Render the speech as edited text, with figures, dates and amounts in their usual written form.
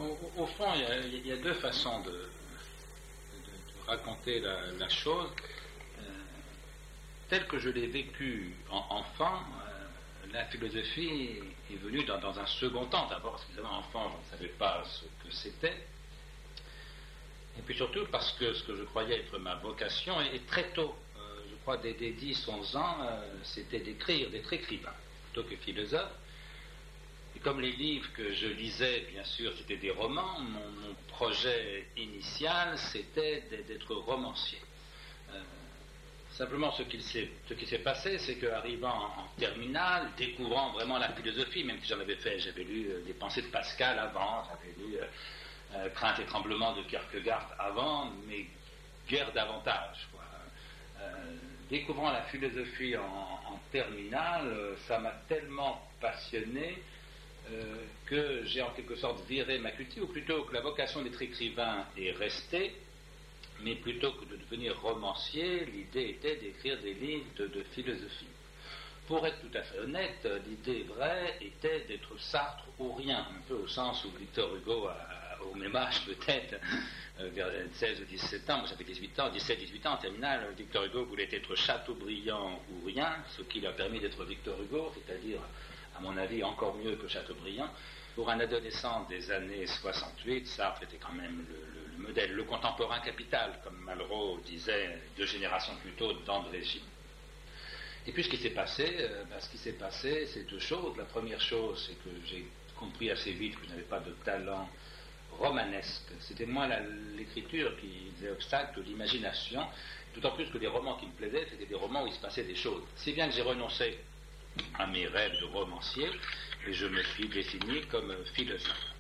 Au fond, il y a deux façons de raconter la chose. Telle que je l'ai vécue enfant, la philosophie est venue dans un second temps. D'abord, parce qu'évidemment, enfant, je ne savais pas ce que c'était. Et puis surtout parce que ce que je croyais être ma vocation, et très tôt, je crois dès 10-11 ans, c'était d'écrire, d'être écrivain, plutôt que philosophe. Et comme les livres que je lisais, bien sûr, c'était des romans, mon projet initial, c'était d'être romancier. Simplement, ce qui s'est passé, c'est qu'arrivant en terminale, découvrant vraiment la philosophie, même si j'en avais fait, j'avais lu des pensées de Pascal avant, j'avais lu Crainte et tremblement de Kierkegaard avant, mais guère davantage, quoi. Découvrant la philosophie en terminale, ça m'a tellement passionné que j'ai en quelque sorte viré ma culture, ou plutôt que la vocation d'être écrivain est restée, mais plutôt que de devenir romancier, l'idée était d'écrire des livres de philosophie. Pour être tout à fait honnête, l'idée vraie était d'être Sartre ou rien, un peu au sens où Victor Hugo, au même âge peut-être, vers 16 ou 17 ans, moi j'avais 17-18 ans en terminale, Victor Hugo voulait être Chateaubriand ou rien, ce qui lui a permis d'être Victor Hugo, c'est-à-dire, à mon avis, encore mieux que Chateaubriand. Pour un adolescent des années 68, Sartre était quand même le modèle, le contemporain capital, comme Malraux disait 2 générations plus tôt d'André Gide. Et puis ce qui s'est passé, c'est 2 choses. La première chose, c'est que j'ai compris assez vite que je n'avais pas de talent romanesque. C'était moins l'écriture qui faisait obstacle que l'imagination, d'autant plus que les romans qui me plaisaient, c'était des romans où il se passait des choses. Si bien que j'ai renoncé à mes rêves de romancier, et je me suis défini comme philosophe.